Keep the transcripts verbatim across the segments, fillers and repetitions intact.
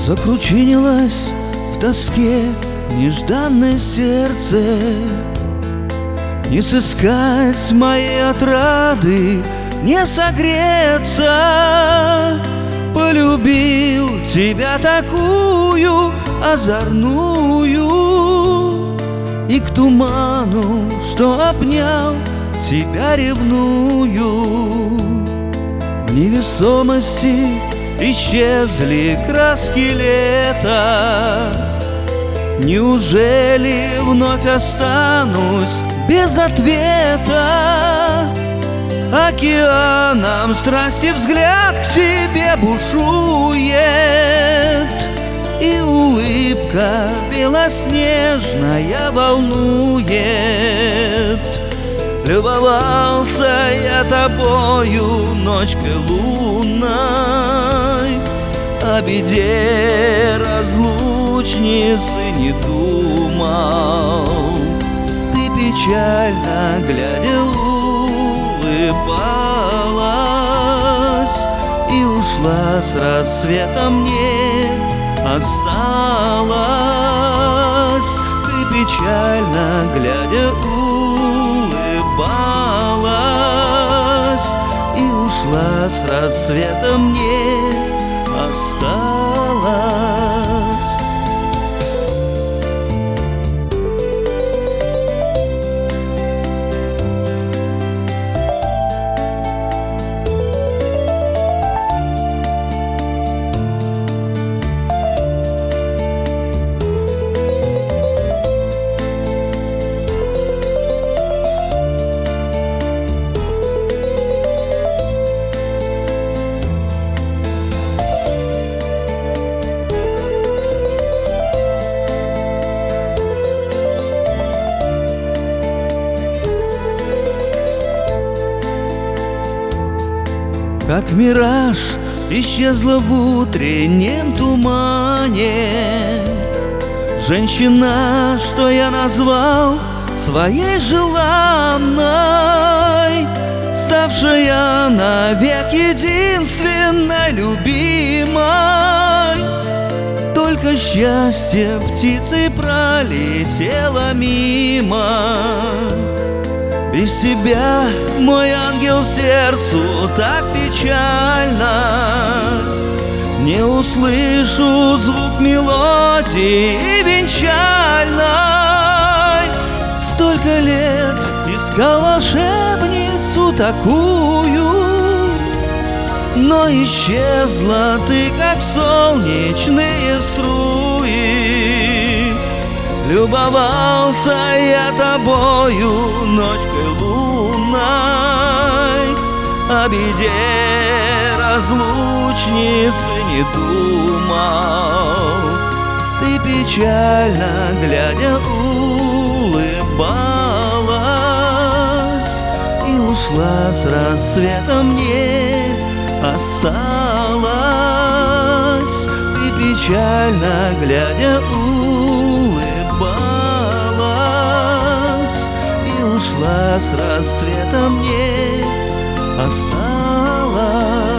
Закручинилось в тоске нежданное сердце, не сыскать моей отрады, не согреться. Полюбил тебя такую озорную, и к туману, что обнял тебя, ревную. В невесомости исчезли краски лета. Неужели вновь останусь без ответа? Океаном страсти взгляд к тебе бушует, и улыбка белоснежная волнует. Любовался я тобою ночкой лунной, о беде разлучницы не думал. Ты печально глядя улыбалась, и ушла с рассветом, не осталась. Ты печально глядя улыбалась, и ушла с рассветом, не осталась. Как мираж исчезла в утреннем тумане женщина, что я назвал своей желанной, ставшая навек единственной любимой. Только счастье птицей пролетело мимо. Без тебя, мой ангел, сердцу так печально. Не услышу звук мелодии венчальной. Столько лет искал волшебницу такую, но исчезла ты, как солнечные струи. Любовался я тобою ночкой лунной, о беде разлучницы не думал. Ты печально глядя улыбалась, и ушла с рассветом, не осталась. Ты печально глядя улыбалась, и ушла с рассветом, не осталась.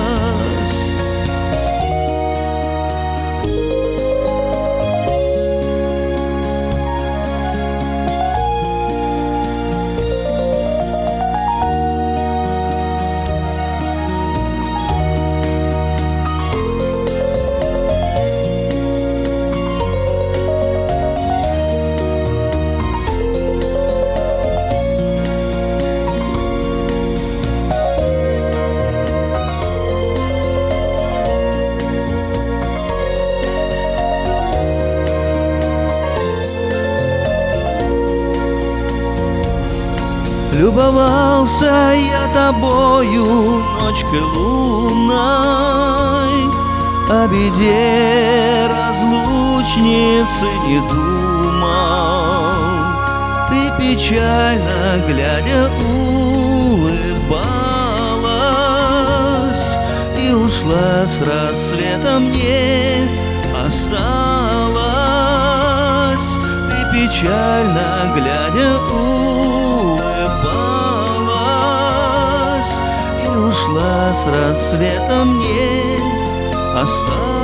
Любовался я тобою ночкой лунной, о беде разлучницы не думал. Ты печально глядя улыбалась, и ушла с рассветом, не осталась. Ты печально глядя улыбалась, и ушла с рассветом, не осталась.